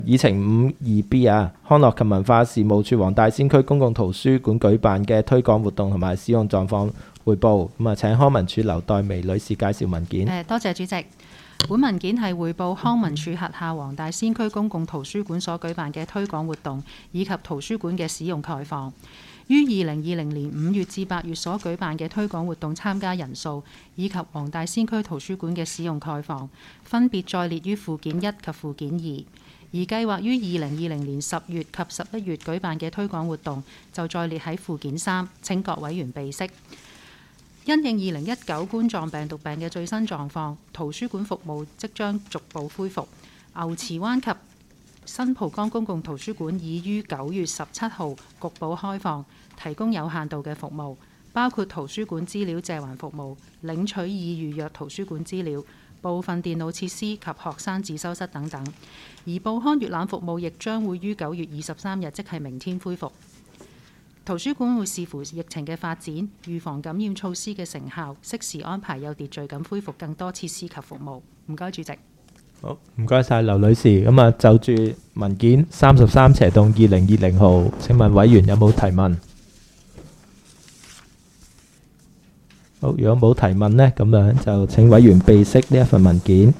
議程52B 啊，康樂及文化事務處黃大仙區公共圖書館舉辦嘅推廣活動同埋使用狀況匯報。咁啊，請康文署劉代薇女士介紹文件。 多謝主席。本文件係匯報康文署轄下黃大仙區公共圖書館所舉辦嘅推廣活動，以及圖書館嘅使用概況。於2020年5月至8月所舉辦嘅推廣活動參加人數，以及黃大仙區圖書館嘅使用概況，分別載列於附件1及附件2。而計劃於2020年10月及11月舉辦嘅推廣活動，就載列喺附件3，請各委員備悉。因應2019冠狀病毒病嘅最新狀況，圖書館服務即將逐步恢復。牛池灣及新蒲崗公共圖書館已於9月17號局部開放，提供有限度嘅服務，包括圖書館資料借還服務、領取已預約圖書館資料、部分電腦設施及學生自修室等等。而報刊閱覽服務亦將會於9月23日，即係明天恢復。圖書館會視乎疫情嘅發展、預防感染措施嘅成效，適時安排有秩序咁恢復更多設施及服務。唔該，主席。 好，唔該晒劉女士。咁啊，就住文件33/2020號，請問委員有冇提問？好，如果冇提問呢，咁樣就請委員備悉呢一份文件。